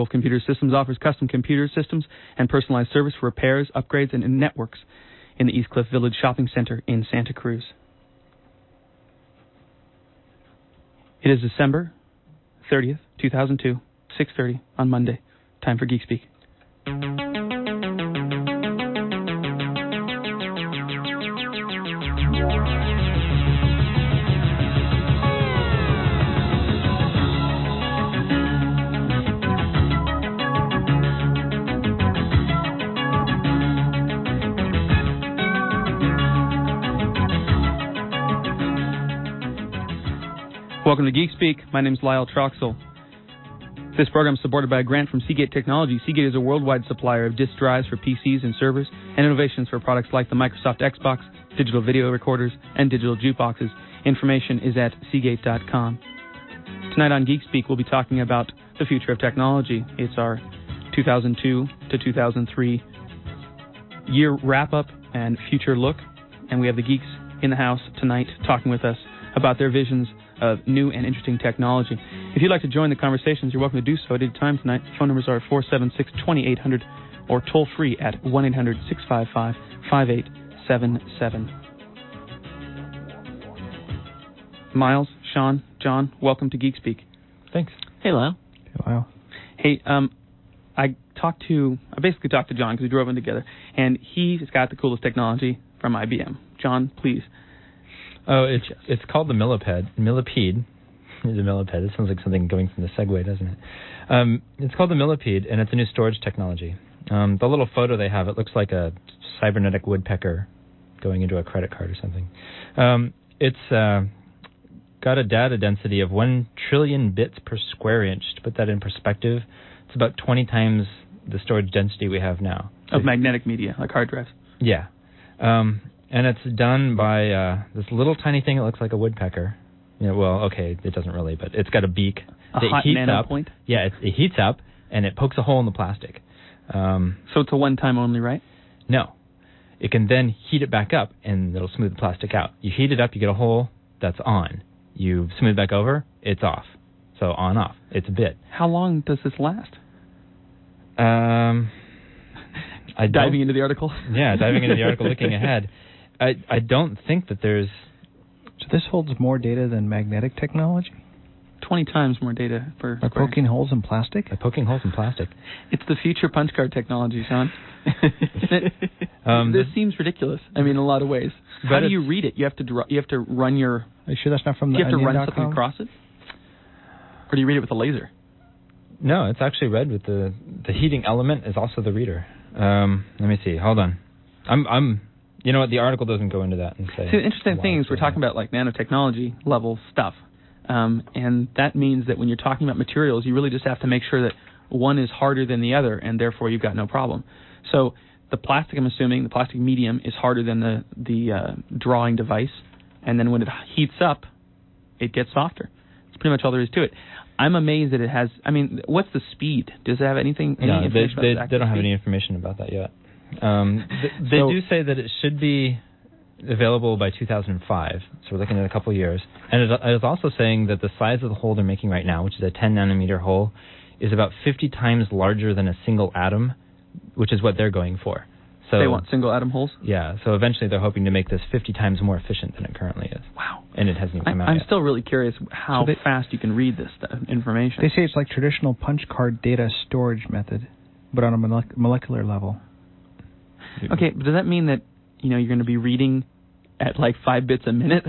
Computer Systems offers custom computer systems and personalized service for repairs, upgrades, and networks in the East Cliff Village Shopping Center in Santa Cruz. It is December 30th, 2002, 6:30 on Monday. Time for Geek Speak. Welcome to Geek Speak. My name is Lyle Troxel. This program is supported by a grant from Seagate Technology. Seagate is a worldwide supplier of disk drives for PCs and servers and innovations for products like the Microsoft Xbox, digital video recorders, and digital jukeboxes. Information is at Seagate.com. Tonight on Geek Speak, we'll be talking about the future of technology. It's our 2002 to 2003 year wrap-up and future look. And we have the geeks in the house tonight talking with us about their visions of new and interesting technology. If you'd like to join the conversations, you're welcome to do so at any time tonight. Phone numbers are 476-2800 or toll free at 1-800-655-5877. Miles, Sean, John, welcome to Geek Speak. Thanks. Hey, Lyle. Hey, I basically talked to John because we drove in together, and he's got the coolest technology from IBM. John, please. Oh, it's called the Millipede. Millipede is a millipede. It sounds like something going from the Segway, doesn't it? It's called the Millipede, and it's a new storage technology. The little photo they have, it looks like a cybernetic woodpecker going into a credit card or something. It's got a data density of 1 trillion bits per square inch. To put that in perspective, it's about 20 times the storage density we have now. Of magnetic media, like hard drives. Yeah. And it's done by this little tiny thing that looks like a woodpecker. Well, okay, it doesn't really, but it's got a beak. A hot nanopoint? Yeah, it heats up, and it pokes a hole in the plastic. So it's a one-time only, right? No. It can then heat it back up, and it'll smooth the plastic out. You heat it up, you get a hole, that's on. You smooth back over, it's off. So on, off. It's a bit. How long does this last? Diving into the article? Yeah, diving into the article, looking ahead. I don't think that there's... So this holds more data than magnetic technology? 20 times more data per By square. poking holes in plastic? By poking holes in plastic. It's the future punch card technology, Sean. This seems ridiculous. I mean, in a lot of ways. How do you read it? You have to run your... Are you sure that's not from the Do you have to run onion.com? something across it? Or do you read it with a laser? No, it's actually read with the heating element is also the reader. Let me see. Hold on. I'm you know what? The article doesn't go into that and say. See, the interesting thing is we're talking about like nanotechnology level stuff, and that means that when you're talking about materials, you really just have to make sure that one is harder than the other, and therefore you've got no problem. So the plastic, I'm assuming, the plastic medium is harder than the drawing device, and then when it heats up, it gets softer. That's pretty much all there is to it. I'm amazed that it has. I mean, what's the speed? Does it have anything? No, any they don't have speed? any information about that yet. They do say that it should be available by 2005, so we're looking at a couple years. And it is also saying that the size of the hole they're making right now, which is a 10 nanometer hole, is about 50 times larger than a single atom, which is what they're going for. So they want single atom holes? Yeah, so eventually they're hoping to make this 50 times more efficient than it currently is. Wow. And it hasn't even come out I'm yet. still really curious how fast you can read this information. They say it's like traditional punch card data storage method, but on a molecular level. Okay, but does that mean that you're going to be reading at like 5 bits a minute?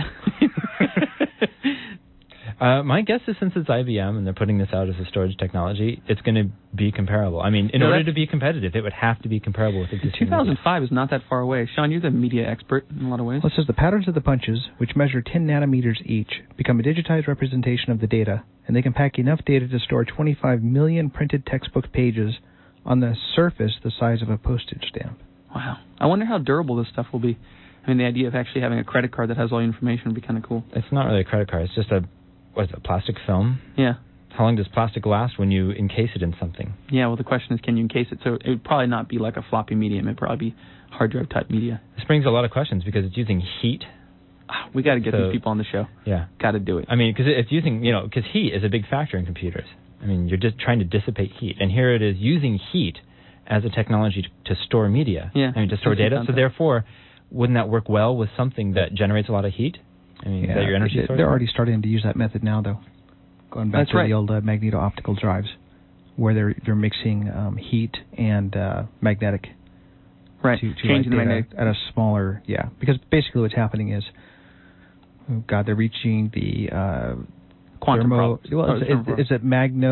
My guess is since it's IBM and they're putting this out as a storage technology, it's going to be comparable. I mean, in order to be competitive, it would have to be comparable with existing 2005 is not that far away. Sean, you're the media expert in a lot of ways. Well, it says the patterns of the punches, which measure 10 nanometers each, become a digitized representation of the data, and they can pack enough data to store 25 million printed textbook pages on the surface the size of a postage stamp. Wow. I wonder how durable this stuff will be. I mean, the idea of actually having a credit card that has all your information would be kind of cool. It's not really a credit card. It's just a plastic film? Yeah. How long does plastic last when you encase it in something? Yeah, well, the question is, can you encase it? So it would probably not be like a floppy medium. It would probably be hard drive type media. This brings a lot of questions because it's using heat. We got to get these people on the show. Yeah. Got to do it. I mean, because it's using, because heat is a big factor in computers. I mean, you're just trying to dissipate heat. And here it is using heat as a technology to store media. Yeah. I mean, to store data. So therefore, wouldn't that work well with something that generates a lot of heat? I mean, is that your energy source? They're already starting to use that method now, though. Going back to the old magneto-optical drives, where they're mixing heat and magnetic. Right. To changing the magnetic at a smaller, because basically what's happening is, they're reaching the quantum problems. Well, it's a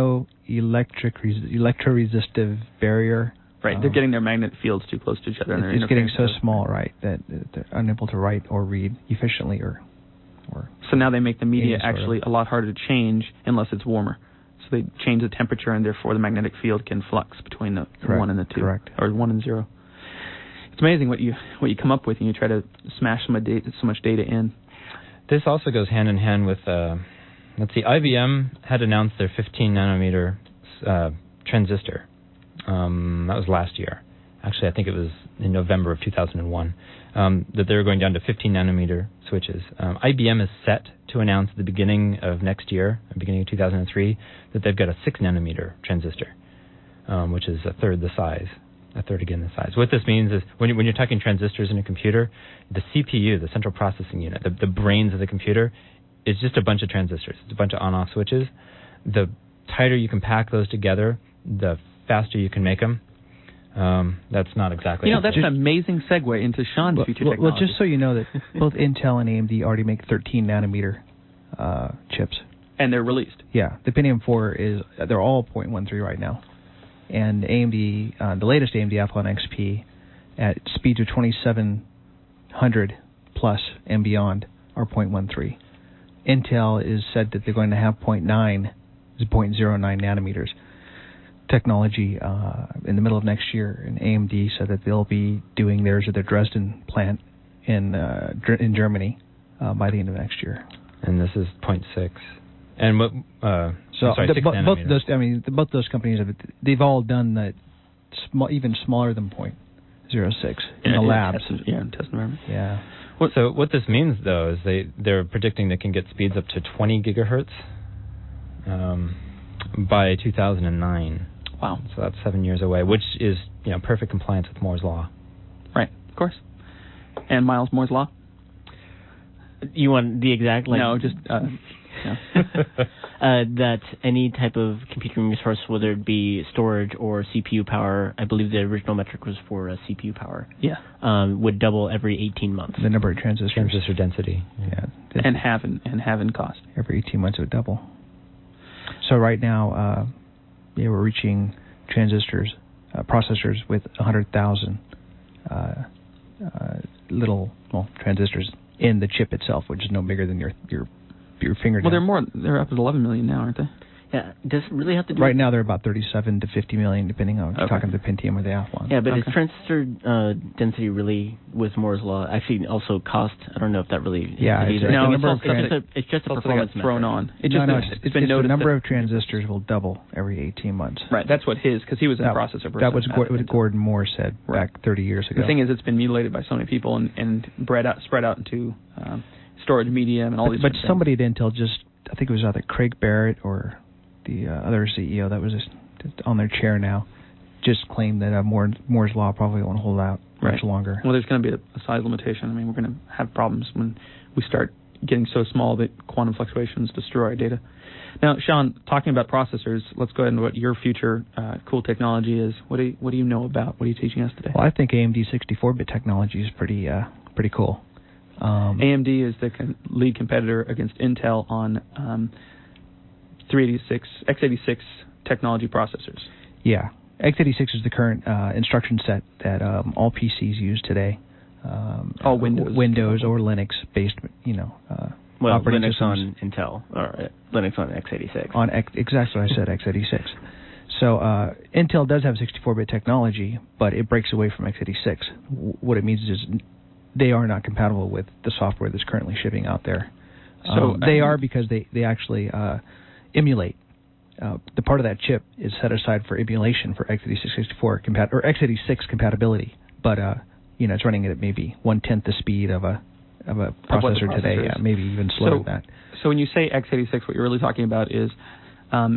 electroresistive barrier. Right, they're getting their magnetic fields too close to each other. It's getting so small, right, that they're unable to write or read efficiently or. So now they make the media actually a lot harder to change unless it's warmer. So they change the temperature, and therefore the magnetic field can flux between the 1 and the 2. Correct. Or 1 and 0. It's amazing what you come up with, and you try to smash so much data in. This also goes hand in hand with, IBM had announced their 15 nanometer transistor. That was last year. Actually, I think it was in November of 2001, that they were going down to 15 nanometer switches. IBM is set to announce at the beginning of next year, beginning of 2003, that they've got a 6 nanometer transistor, which is a third the size. What this means is when you're talking transistors in a computer, the CPU, the central processing unit, the brains of the computer, is just a bunch of transistors. It's a bunch of on-off switches. The tighter you can pack those together, the faster you can make them. That's not exactly... that's an amazing segue into Sean's future technology. Well, just so you know that both Intel and AMD already make 13 nanometer chips. And they're released. Yeah. The Pentium 4 they're all 0.13 right now. And AMD, the latest AMD Athlon XP, at speeds of 2700 plus and beyond are 0.13. Intel is said that they're going to have 0.09 nanometers technology in the middle of next year, and AMD said that they'll be doing theirs at their Dresden plant in Germany by the end of next year. And this is 0.6. And what? Both those companies they've all done that even smaller than 0.06 in the labs. In test environment. Yeah. So what this means though is they're predicting they can get speeds up to 20 gigahertz by 2009. Wow. So that's 7 years away, which is perfect compliance with Moore's law. Right. Of course. And Miles Moore's law. You want the exact No, just. That any type of computing resource, whether it be storage or CPU power, I believe the original metric was for CPU power. Yeah. Would double every 18 months. The number of transistors. Transistor density. Yeah. And halve in cost. Every 18 months it would double. So right now, we're reaching processors with 100,000 little transistors in the chip itself, which is no bigger than your fingernail. Well, they're up at 11 million now, aren't they? Yeah. Does it really have to do right now they're about 37 to 50 million, depending on if you're talking the Pentium or the Athlon. Yeah, but is transistor density really, with Moore's law, actually also cost? I don't know if that really... It's just a performance thrown on. It's been noted the number of transistors will double every 18 months. Right, that's what because he was a processor person. That was what Gordon Moore said back 30 years ago. The thing is, it's been mutilated by so many people and spread out into storage medium and all these. But somebody at Intel I think it was either Craig Barrett or the other CEO that was just on their chair now, just claimed that Moore's law probably won't hold out much longer. Well, there's going to be a size limitation. I mean, we're going to have problems when we start getting so small that quantum fluctuations destroy our data. Now, Sean, talking about processors, let's go ahead and what your future cool technology is. What do you know about? What are you teaching us today? Well, I think AMD 64-bit technology is pretty cool. AMD is the lead competitor against Intel on x86 technology processors. Yeah, x86 is the current instruction set that all PCs use today. All Windows or Linux-based, operating Linux systems. On Intel or Linux on x86. Exactly what I said, x86. So Intel does have 64-bit technology, but it breaks away from x86. What it means is they are not compatible with the software that's currently shipping out there. So they are because they actually emulate. The part of that chip is set aside for emulation for x86 or x86 compatibility, but it's running at maybe 1/10 the speed of a processor today. Yeah, maybe even slower than that. So when you say x86, what you're really talking about is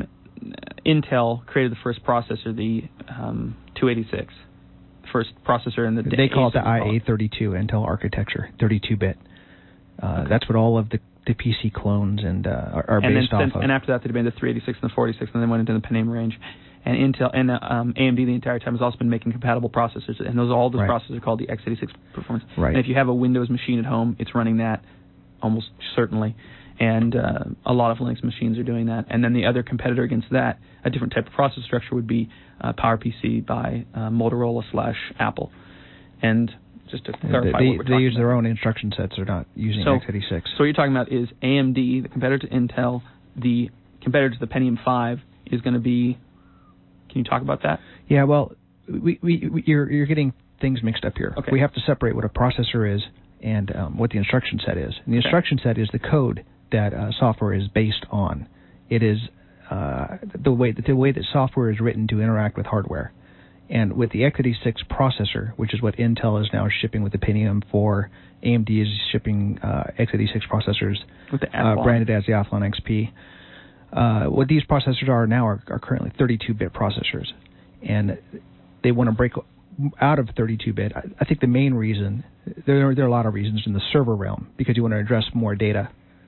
Intel created the first processor, the 286, first processor in the. They call it the IA32 Intel architecture, 32-bit. That's what all of the PC clones are based off of. And after that, they made the 386 and the 46, and then went into the Pentium range. And Intel and AMD the entire time has also been making compatible processors, and all those processors are called the x86 performance. Right. And if you have a Windows machine at home, it's running that almost certainly. And a lot of Linux machines are doing that. And then the other competitor against that, a different type of processor structure, would be PowerPC by Motorola/Apple. And just to clarify what we're they use their own instruction sets. They're not using x86. So what you're talking about is AMD, the competitor to Intel, the competitor to the Pentium 5 is going to be. Can you talk about that? Yeah, well, you're getting things mixed up here. Okay. We have to separate what a processor is and what the instruction set is. And the instruction set is the code that software is based on. It is the way that software is written to interact with hardware. And with the x86 processor, which is what Intel is now shipping with the Pentium 4, AMD is shipping x86 processors with the branded as the Athlon XP. What these processors are now are currently 32-bit processors, and they want to break out of 32-bit. I think the main reason, there are a lot of reasons in the server realm, because you want to address more data,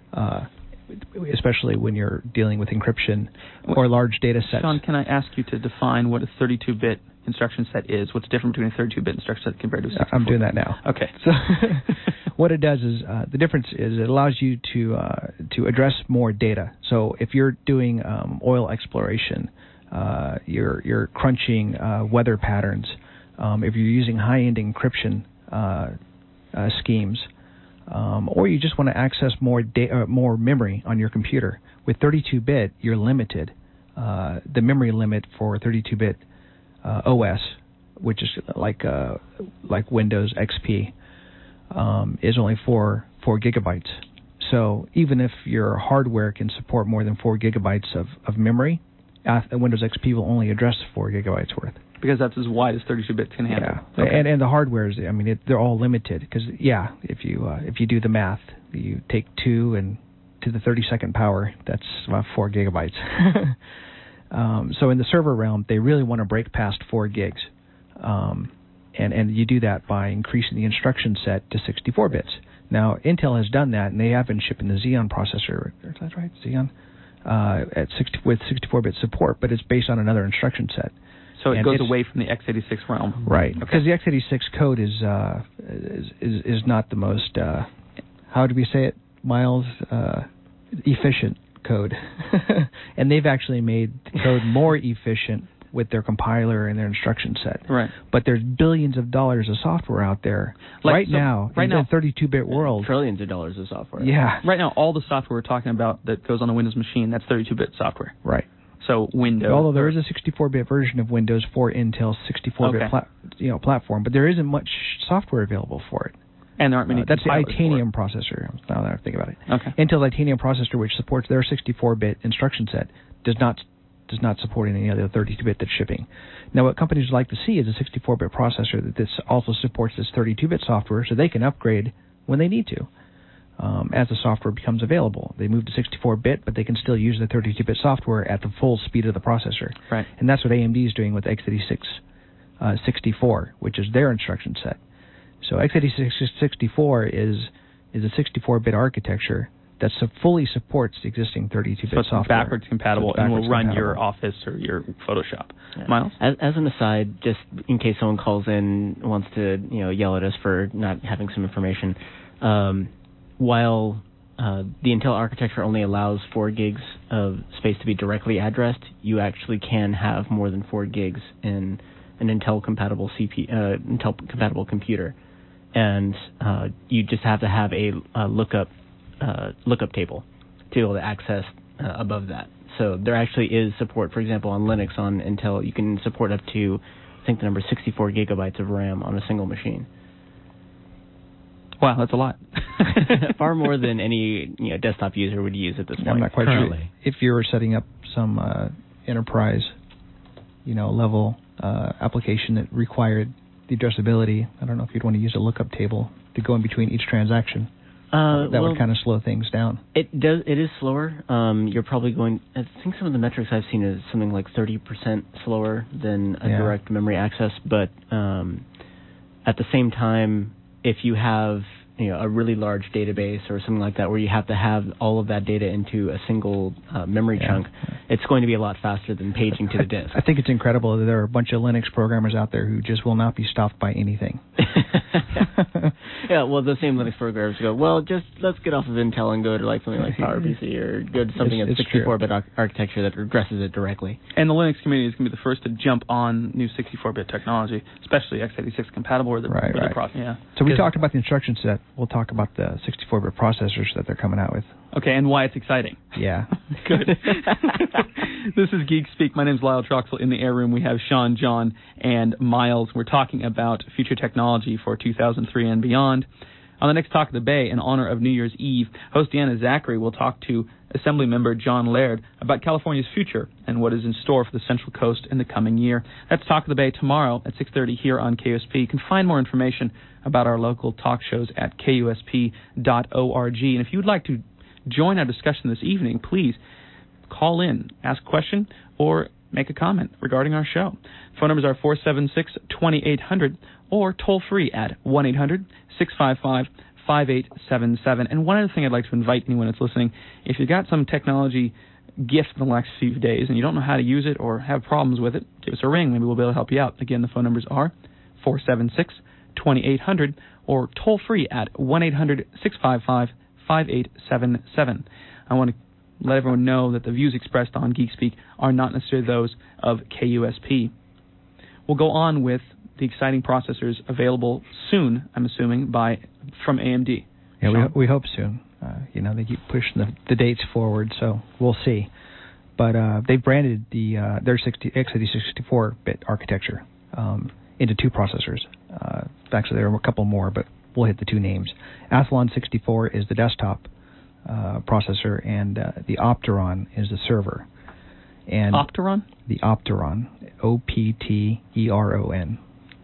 especially when you're dealing with encryption or large data sets. Sean, can I ask you to define what a 32-bit instruction set is? What's different between a 32-bit instruction set compared to a 64-bit? I'm doing that now. Okay. So what it does is the difference is it allows you to address more data. So if you're doing oil exploration, you're crunching weather patterns. If you're using high-end encryption schemes, or you just want to access more memory on your computer, with 32-bit you're limited. The memory limit for 32-bit OS, which is like Windows XP, is only 4 gigabytes. So even if your hardware can support more than 4 gigabytes of memory, Windows XP will only address 4 gigabytes worth. Because that's as wide as 32-bits can handle. Yeah, okay. And the hardwares, I mean, they're all limited. Because if you do the math, you take 2 and to the 32nd power, that's about 4 gigabytes. So in the server realm, they really want to break past 4 gigs. And you do that by increasing the instruction set to 64 bits. Now, Intel has done that, and they have been shipping the Xeon processor. Is that right? Xeon? With 64-bit support, but it's based on another instruction set. So it goes away from the x86 realm. Right. Okay. Because the x86 code is not the most, how do we say it, Miles? Efficient code. And they've actually made the code more efficient with their compiler and their instruction set. Right. But there's billions of dollars of software out there right now in the 32-bit world. Trillions of dollars of software. Yeah. Right now, all the software we're talking about that goes on a Windows machine, that's 32-bit software. Right. So Windows. Although there is a 64-bit version of Windows for Intel's 64-bit platform, but there isn't much software available for it. And there aren't many. That's the Itanium processor. Now that I think about it, okay. Intel's Itanium processor, which supports their 64-bit instruction set, does not support any other 32-bit that's shipping. Now, what companies would like to see is a 64-bit processor that this also supports this 32-bit software, so they can upgrade when they need to. As the software becomes available, they move to 64-bit, but they can still use the 32-bit software at the full speed of the processor. Right. And that's what AMD is doing with x86 64, which is their instruction set. So x86 64 is a 64-bit architecture that fully supports the existing 32-bit software. So it's backwards compatible and will run your Office or your Photoshop. Yeah. Miles? As an aside, just in case someone calls in and wants to yell at us for not having some information, while the Intel architecture only allows 4 gigs of space to be directly addressed, you actually can have more than 4 gigs in an Intel-compatible Intel-compatible computer. And you just have to have a lookup table to be able to access above that. So there actually is support, for example, on Linux, on Intel, you can support up to, I think the number is 64 gigabytes of RAM on a single machine. Wow, that's a lot. Far more than any desktop user would use at this point. I'm not quite currently. Sure. If you were setting up some enterprise, level application that required the addressability, I don't know if you'd want to use a lookup table to go in between each transaction. That would kind of slow things down. It does. It is slower. You're probably going. I think some of the metrics I've seen is something like 30% slower than a direct memory access. But at the same time, if you have a really large database or something like that, where you have to have all of that data into a single memory chunk, it's going to be a lot faster than paging to the disk. I think it's incredible that there are a bunch of Linux programmers out there who just will not be stopped by anything. Yeah, well, the same Linux programmers go, well, just let's get off of Intel and go to like something like PowerPC or go to something in 64-bit architecture that addresses it directly. And the Linux community is going to be the first to jump on new 64-bit technology, especially x86 compatible or the So we talked about the instruction set. We'll talk about the 64-bit processors that they're coming out with. Okay, and why it's exciting. Yeah. Good. This is Geek Speak. My name's Lyle Troxel. In the air room, we have Sean, John, and Miles. We're talking about future technology for 2003 and beyond. On the next Talk of the Bay, in honor of New Year's Eve, host Deanna Zachary will talk to Assembly Member John Laird about California's future and what is in store for the Central Coast in the coming year. That's Talk of the Bay tomorrow at 6:30 here on KUSP. You can find more information about our local talk shows at KUSP.org. And if you'd like to join our discussion this evening, please call in, ask a question, or make a comment regarding our show. Phone numbers are 476-2800 or toll free at 1-800-655-5877. And one other thing I'd like to invite anyone that's listening, if you've got some technology gift in the last few days and you don't know how to use it or have problems with it, give us a ring. Maybe we'll be able to help you out. Again, the phone numbers are 476-2800 or toll free at 1-800-655-5877. I want to let everyone know that the views expressed on Geek Speak are not necessarily those of KUSP. We'll go on with the exciting processors available soon, I'm assuming, from AMD. Yeah, we hope soon. They keep pushing the dates forward, so we'll see. But they branded their x86 64-bit architecture into two processors. Actually, there are a couple more, but we'll hit the two names. Athlon 64 is the desktop processor, and the Opteron is the server. And Opteron? The Opteron, Opteron.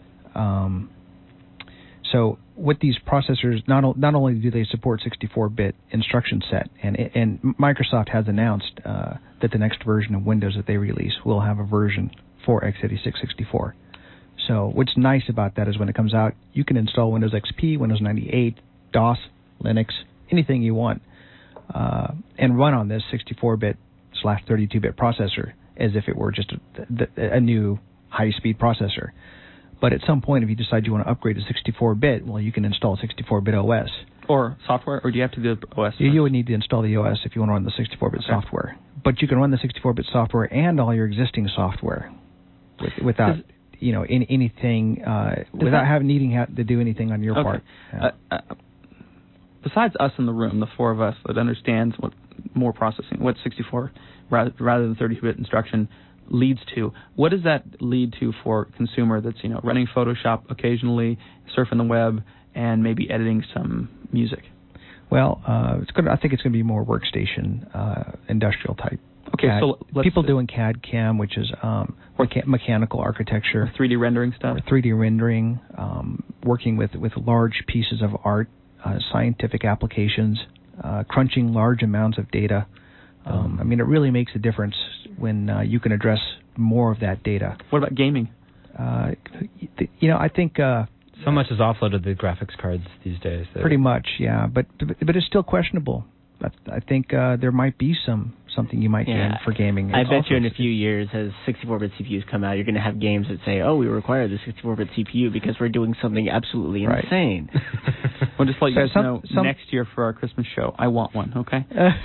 So with these processors, not only do they support 64-bit instruction set, and Microsoft has announced that the next version of Windows that they release will have a version for x86 64. So what's nice about that is when it comes out, you can install Windows XP, Windows 98, DOS, Linux, anything you want, and run on this 64-bit/32-bit processor as if it were just a new high-speed processor. But at some point, if you decide you want to upgrade to 64-bit, well, you can install 64-bit OS. Or software, or do you have to do the OS? You would need to install the OS if you want to run the 64-bit software. But you can run the 64-bit software and all your existing software without anything, without needing to do anything on your part. Yeah. Besides us in the room, the four of us that understands what more processing, what 64 rather than 32-bit instruction leads to, what does that lead to for a consumer that's running Photoshop occasionally, surfing the web, and maybe editing some music? Well, I think it's going to be more workstation, industrial type. Okay, CAD. so people doing CAD CAM, which is mechanical architecture, 3D rendering stuff, 3D rendering, working with large pieces of art, scientific applications, crunching large amounts of data. It really makes a difference when you can address more of that data. What about gaming? I think so much is offloaded to the graphics cards these days. Pretty much, yeah. But it's still questionable. I think there might be something you might gain for gaming. I bet you in a few years, as 64-bit CPUs come out, you're going to have games that say, "Oh, we require the 64-bit CPU because we're doing something absolutely insane." We'll just let you know next year for our Christmas show. I want one, okay?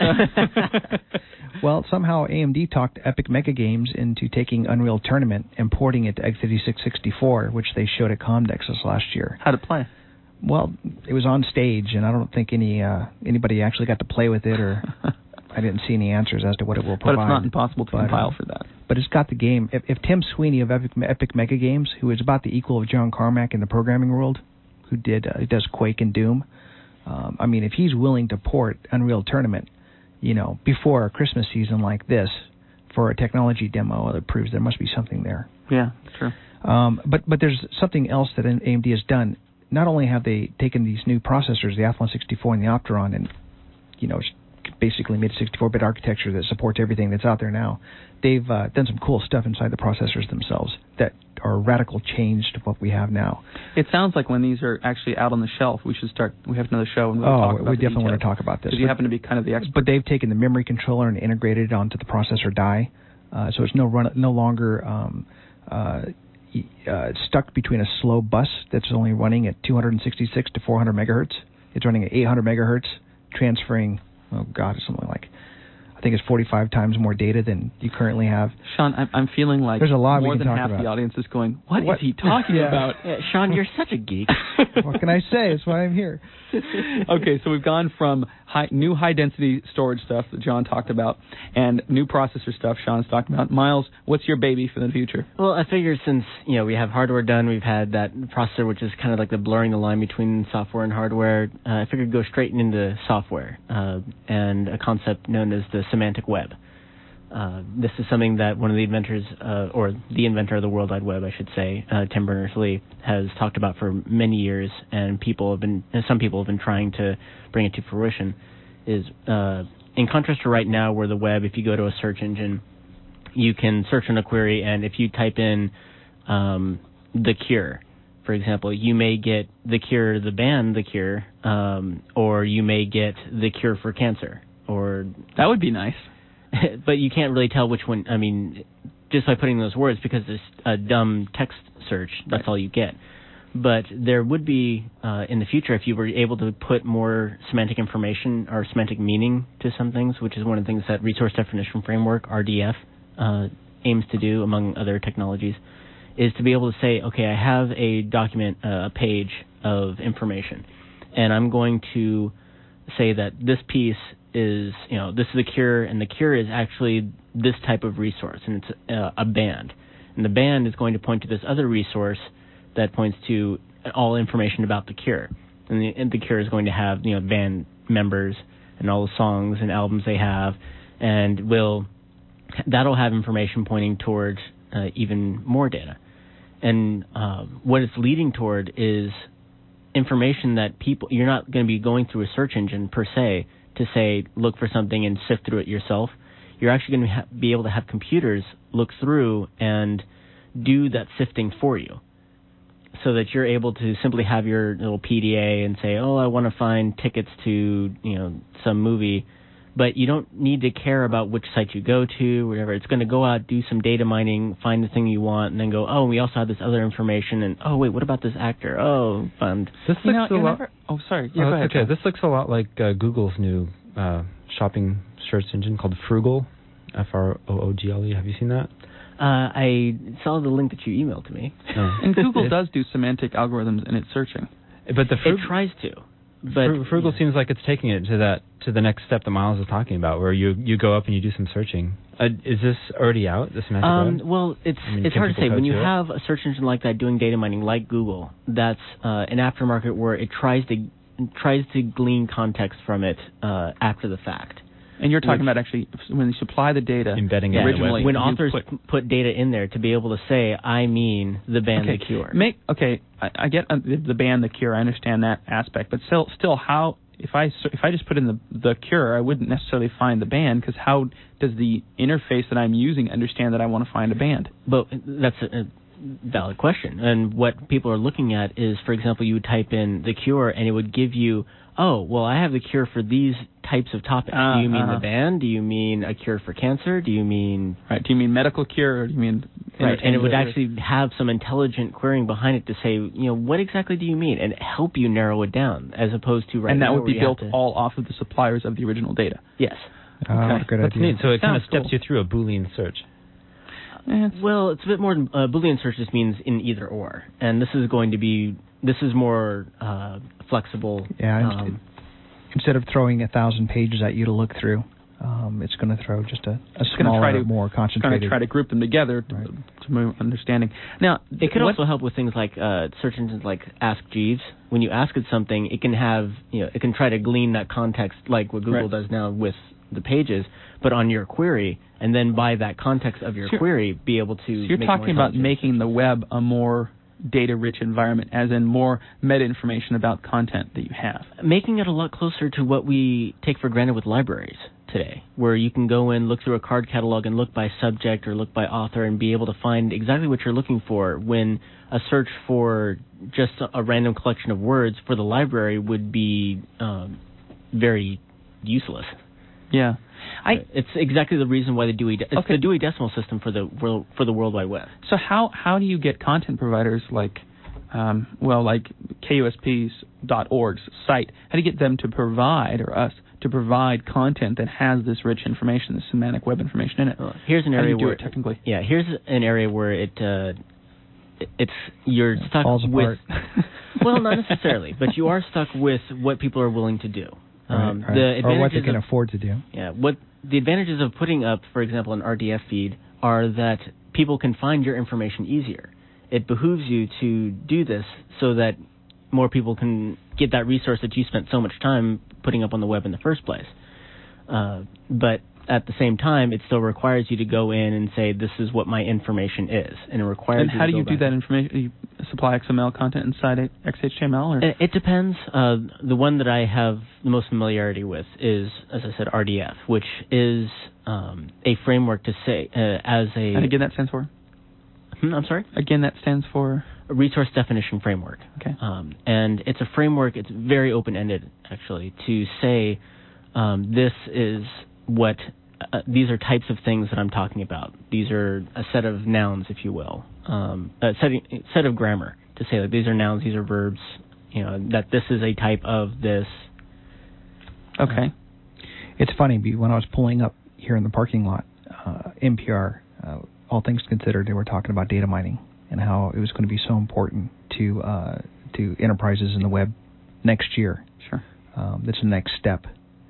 Well, somehow AMD talked Epic Mega Games into taking Unreal Tournament and porting it to x86 64, which they showed at Comdex this last year. How'd it play? Well, it was on stage, and I don't think anybody actually got to play with it, or I didn't see any answers as to what it will provide. But it's not impossible to compile for that. But it's got the game. If Tim Sweeney of Epic Mega Games, who is about the equal of John Carmack in the programming world, who does Quake and Doom, if he's willing to port Unreal Tournament, before a Christmas season like this for a technology demo, it proves there must be something there. Yeah, true. But there's something else that AMD has done. not only have they taken these new processors, the Athlon 64 and the Opteron, and basically made a 64-bit architecture that supports everything that's out there now. They've done some cool stuff inside the processors themselves that are a radical change to what we have now. It sounds like when these are actually out on the shelf, we have another show and we'll talk about we definitely want to talk about this. Because you happen to be kind of the expert. But they've taken the memory controller and integrated it onto the processor die, so it's no longer stuck between a slow bus that's only running at 266 to 400 megahertz. It's running at 800 megahertz, transferring, it's something like, I think it's 45 times more data than you currently have. Sean, I'm feeling like there's a lot more than half the audience is going, what is he talking about? Sean, you're such a geek. What can I say? That's why I'm here. Okay, so we've gone from new high-density storage stuff that John talked about and new processor stuff Sean's talking about. Miles, what's your baby for the future? Well, I figured since we have hardware done, we've had that processor, which is kind of like the blurring the line between software and hardware. I figured go straight into software and a concept known as the semantic web. This is something that one of the inventors, or the inventor of the World Wide Web, I should say, Tim Berners-Lee, has talked about for many years, and some people have been trying to bring it to fruition. Is in contrast to right now, where the web, if you go to a search engine, you can search on a query, and if you type in The Cure, for example, you may get The Cure, the band The Cure, or you may get The Cure for Cancer, or that would be nice. But you can't really tell which one. I mean, just by putting those words, because it's a dumb text search, that's all you get. But there would be, in the future, if you were able to put more semantic information or semantic meaning to some things, which is one of the things that Resource Definition Framework, RDF, aims to do, among other technologies, is to be able to say, okay, I have a document, a page of information, and I'm going to say that this piece is, this is The Cure, and The Cure is actually this type of resource, and it's a band. And the band is going to point to this other resource that points to all information about The Cure. And The Cure is going to have, band members and all the songs and albums they have, and that'll have information pointing towards even more data. And what it's leading toward is information that you're not going to be going through a search engine per se to say, look for something and sift through it yourself. You're actually going to be able to have computers look through and do that sifting for you, so that you're able to simply have your little PDA and say, I want to find tickets to, some movie, but you don't need to care about which site you go to, whatever. It's going to go out, do some data mining, find the thing you want, and then go, we also have this other information, and wait, what about this actor? Fun. This looks a lot. Sorry. Yeah, go ahead. Okay. This looks a lot like Google's new shopping search engine called Froogle, Froogle. Have you seen that? I saw the link that you emailed to me. Oh. And Google does do semantic algorithms in its searching. But it tries to. But Froogle seems like it's taking it to the next step that Miles is talking about, where you go up and you do some searching. Is this already out, the semantic web? Well, it's hard to say. When you have a search engine like that doing data mining, like Google, that's an aftermarket where it tries to glean context from it after the fact. And you're talking about actually when you supply the data, embedding it originally. When authors put data in there to be able to say, I mean the band The Cure. I get the band The Cure. I understand that aspect, but still, how if I just put in the Cure, I wouldn't necessarily find the band, because how does the interface that I'm using understand that I want to find a band? But that's a valid question. And what people are looking at is, for example, you would type in The Cure, and it would give you, I have the cure for these types of topics. Do you mean the band? Do you mean a cure for cancer? Do you mean... Right. Do you mean medical cure, or do you mean... Right, and it would actually have some intelligent querying behind it to say, what exactly do you mean? And help you narrow it down, as opposed to and that would be built all off of the suppliers of the original data. Yes. Okay. Good That's idea. neat. So it kind of steps cool. you through a Boolean search. Well, it's a bit more than Boolean search just means in either or. And this is more flexible. Yeah, instead of throwing 1,000 pages at you to look through, it's going to throw just a smaller, more concentrated. It's going to try to group them together to my understanding. Now, it could also help with things like search engines like Ask Jeeves. When you ask it something, it can have, it can try to glean that context like what Google does now with the pages, but on your query, and then by that context of your query, be able to. So you're talking about making the web a more data-rich environment, as in more meta-information about content that you have. Making it a lot closer to what we take for granted with libraries today, where you can go in, look through a card catalog, and look by subject or look by author and be able to find exactly what you're looking for, when a search for just a random collection of words for the library would be very useless. Yeah. It's exactly the reason why the Dewey the Dewey Decimal System for the World Wide Web. So how do you get content providers like KUSP's.org's site? How do you get them to provide, or us to provide, content that has this rich information, this semantic web information in it? Here's an area how do you where do it technically. Yeah, here's an area where you're stuck falls with. apart. Well, not necessarily, but you are stuck with what people are willing to do. Right. Or what they can afford to do. Yeah, what the advantages of putting up, for example, an RDF feed are that people can find your information easier. It behooves you to do this so that more people can get that resource that you spent so much time putting up on the web in the first place. But at the same time, it still requires you to go in and say, this is what my information is. And it requires And how do you do that information? You supply XML content inside XHTML? Or? It depends. The one that I have the most familiarity with is, as I said, RDF, which is a framework to say, as a... And again, that stands for? I'm sorry? Again, that stands for? A resource definition framework. Okay. And it's a framework, it's very open-ended, actually, to say this is what... these are types of things that I'm talking about. These are a set of nouns, if you will. A set of grammar to say that these are nouns, these are verbs, that this is a type of this. Okay. It's funny, when I was pulling up here in the parking lot, NPR, all things considered, they were talking about data mining and how it was going to be so important to enterprises in the web next year. Sure. That's the next step,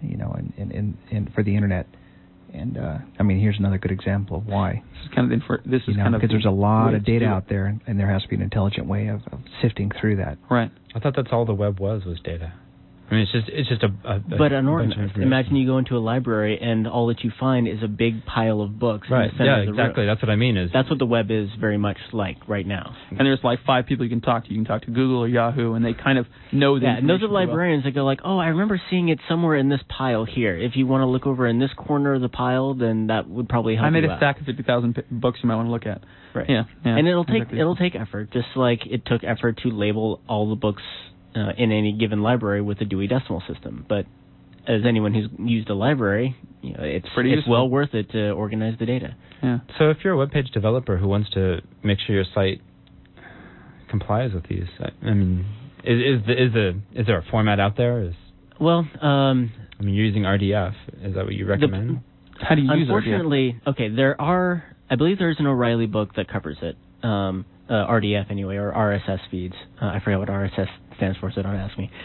in for the internet. And here's another good example of why. This is kind of because there's a lot of data out there, and there has to be an intelligent way of sifting through that. Right. I thought that's all the web was data. I mean, it's just a but unorganized. Imagine you go into a library and all that you find is a big pile of books. Right. In the center of the exactly. room. That's what I mean. That's what the web is very much like right now. And there's like 5 people you can talk to. You can talk to Google or Yahoo, and they kind of know the information. And those are librarians that go like, oh, I remember seeing it somewhere in this pile here. If you want to look over in this corner of the pile, then that would probably help you out. I made a stack of 50,000 books you might want to look at. Right. Yeah. And it'll take effort, just like it took effort to label all the books in any given library with the Dewey Decimal System. But as anyone who's used a library, it's well worth it to organize the data. Yeah. So if you're a web page developer who wants to make sure your site complies with these, I mean, is there a format out there? Well, you're using RDF. Is that what you recommend? How do you use RDF? Unfortunately, I believe there's an O'Reilly book that covers it. RDF anyway, or RSS feeds. I forget what RSS stands for, so don't ask me.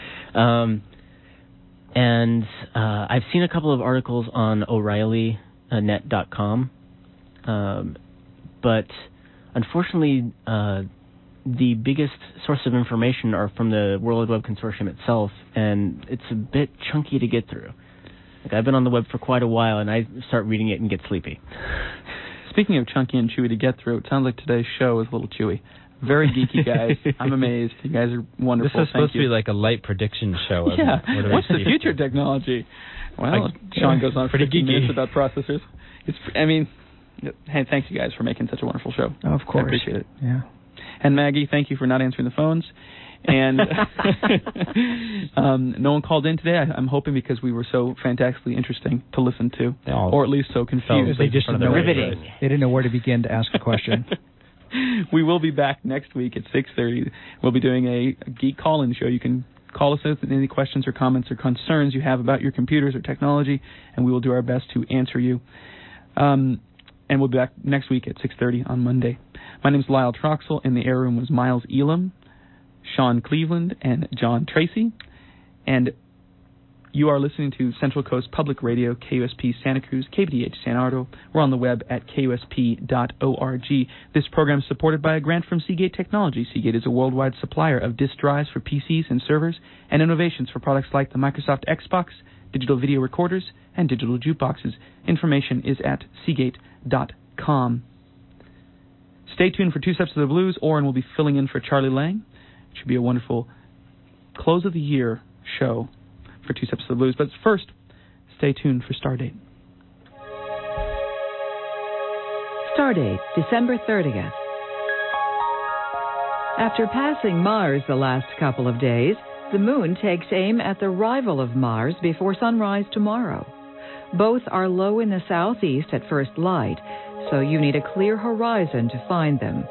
And I've seen a couple of articles on O'ReillyNet.com, but unfortunately, the biggest source of information are from the World Wide Web Consortium itself, and it's a bit chunky to get through. Like, I've been on the web for quite a while, and I start reading it and get sleepy. Speaking of chunky and chewy to get through, it sounds like today's show is a little chewy. Very geeky, guys. I'm amazed. You guys are wonderful. This is supposed to be like a light prediction show. Yeah. What's the future technology? Well, Sean goes on for 15 minutes about processors. Hey, thanks you guys for making such a wonderful show. Oh, of course. I appreciate it. Yeah. And Maggie, thank you for not answering the phones. And no one called in today. I'm hoping because we were so fantastically interesting to listen to, or at least so confused. They just riveting. They didn't know where to begin to ask a question. We will be back next week at 6:30. We'll be doing a geek call-in show. You can call us with any questions or comments or concerns you have about your computers or technology, and we will do our best to answer you. And we'll be back next week at 6:30 on Monday. My name is Lyle Troxell. In the air room was Miles Elam, Sean Cleveland, and John Tracy. And you are listening to Central Coast Public Radio, KUSP Santa Cruz, KBDH San Ardo. We're on the web at KUSP.org. This program is supported by a grant from Seagate Technology. Seagate is a worldwide supplier of disk drives for PCs and servers and innovations for products like the Microsoft Xbox, digital video recorders, and digital jukeboxes. Information is at Seagate.com. Stay tuned for Two Steps to the Blues. Oren will be filling in for Charlie Lang. It should be a wonderful close of the year show for Two Steps to the Blues. But first, stay tuned for Stardate. Stardate, December 30th. After passing Mars the last couple of days, the Moon takes aim at the rival of Mars before sunrise tomorrow. Both are low in the southeast at first light, so you need a clear horizon to find them.